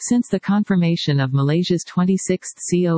Since the confirmation of Malaysia's 26th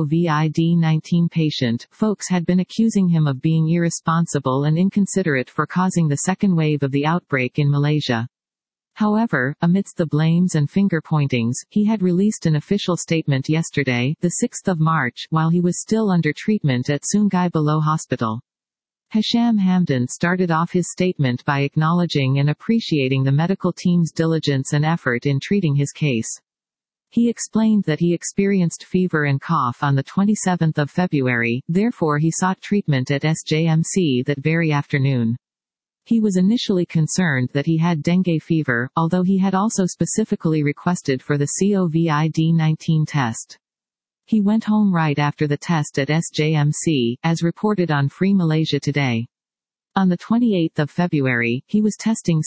COVID-19 patient, folks had been accusing him of being irresponsible and inconsiderate for causing the second wave of the outbreak in Malaysia. However, amidst the blames and finger-pointings, he had released an official statement yesterday, the 6th of March, while he was still under treatment at Sungai Buloh Hospital. Hisham Hamdan started off his statement by acknowledging and appreciating the medical team's diligence and effort in treating his case. He explained that he experienced fever and cough on the 27th of February, therefore he sought treatment at SJMC that very afternoon. He was initially concerned that he had dengue fever, although he had also specifically requested for the COVID-19 test. He went home right after the test at SJMC, as reported on Free Malaysia Today. On the 28th of February, he was testing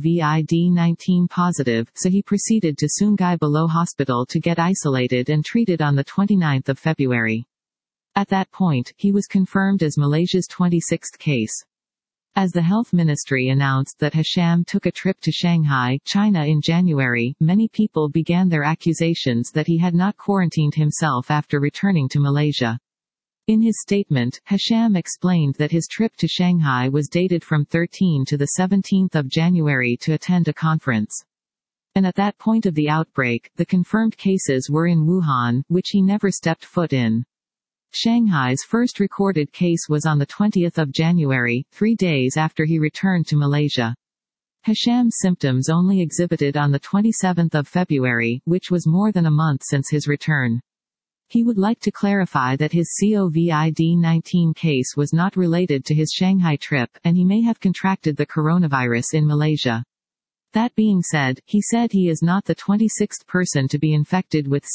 COVID-19 positive, so he proceeded to Sungai Buloh Hospital to get isolated and treated on the 29th of February. At that point, he was confirmed as Malaysia's 26th case. As the Health Ministry announced that Hisham took a trip to Shanghai, China in January, many people began their accusations that he had not quarantined himself after returning to Malaysia. In his statement, Hisham explained that his trip to Shanghai was dated from 13 to the 17th of January to attend a conference. And at that point of the outbreak, the confirmed cases were in Wuhan, which he never stepped foot in. Shanghai's first recorded case was on the 20th of January, 3 days after he returned to Malaysia. Hisham's symptoms only exhibited on the 27th of February, which was more than a month since his return. He would like to clarify that his COVID-19 case was not related to his Shanghai trip, and he may have contracted the coronavirus in Malaysia. That being said, he said he is not the 26th person to be infected with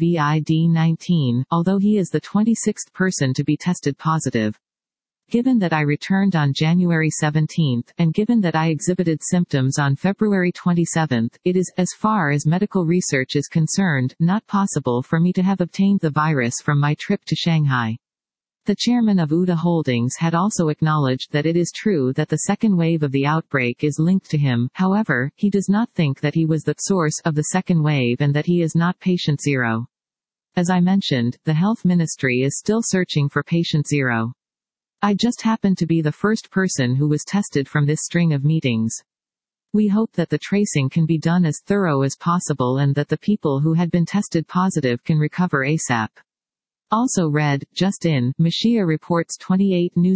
COVID-19, although he is the 26th person to be tested positive. Given that I returned on January 17, and given that I exhibited symptoms on February 27, it is, as far as medical research is concerned, not possible for me to have obtained the virus from my trip to Shanghai. The chairman of UDA Holdings had also acknowledged that it is true that the second wave of the outbreak is linked to him, however, he does not think that he was the source of the second wave and that he is not patient zero. As I mentioned, the health ministry is still searching for patient zero. I just happened to be the first person who was tested from this string of meetings. We hope that the tracing can be done as thorough as possible and that the people who had been tested positive can recover ASAP. Also read, just in, Malaysia reports 28 new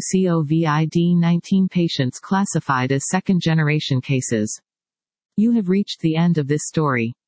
COVID-19 patients classified as second-generation cases. You have reached the end of this story.